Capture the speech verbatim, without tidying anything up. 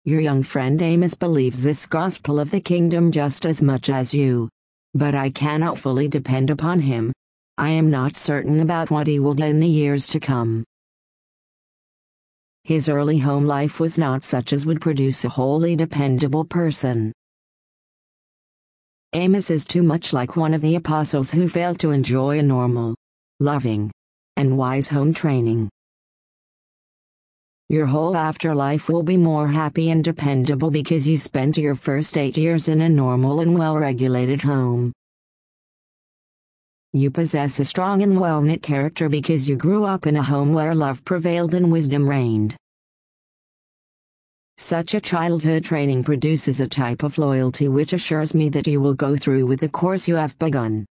Your young friend Amos believes this gospel of the kingdom just as much as you. But I cannot fully depend upon him. I am not certain about what he will do in the years to come. His early home life was not such as would produce a wholly dependable person. Amos is too much like one of the apostles who failed to enjoy a normal, loving, and wise home training. Your whole afterlife will be more happy and dependable because you spent your first eight years in a normal and well-regulated home. You possess a strong and well-knit character because you grew up in a home where love prevailed and wisdom reigned. Such a childhood training produces a type of loyalty which assures me that you will go through with the course you have begun.